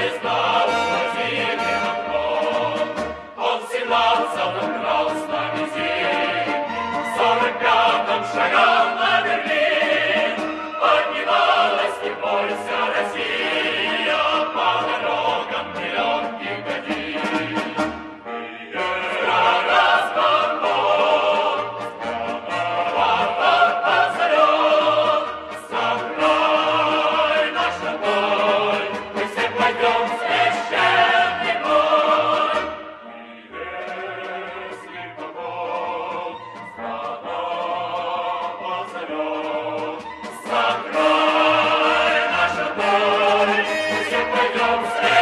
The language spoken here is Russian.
звезда укротили окно. Он в 17-м крал с нами зимний, в 45-м шагал на Берлин. Поднималась, не бойся, Россия, по дорогам нелегких годин. Страна свобод, страна позовет, за край наш родной, мы все пойдем в священный бой. И если поход, страна позовет, за край наш родной, мы все пойдем в священный бой.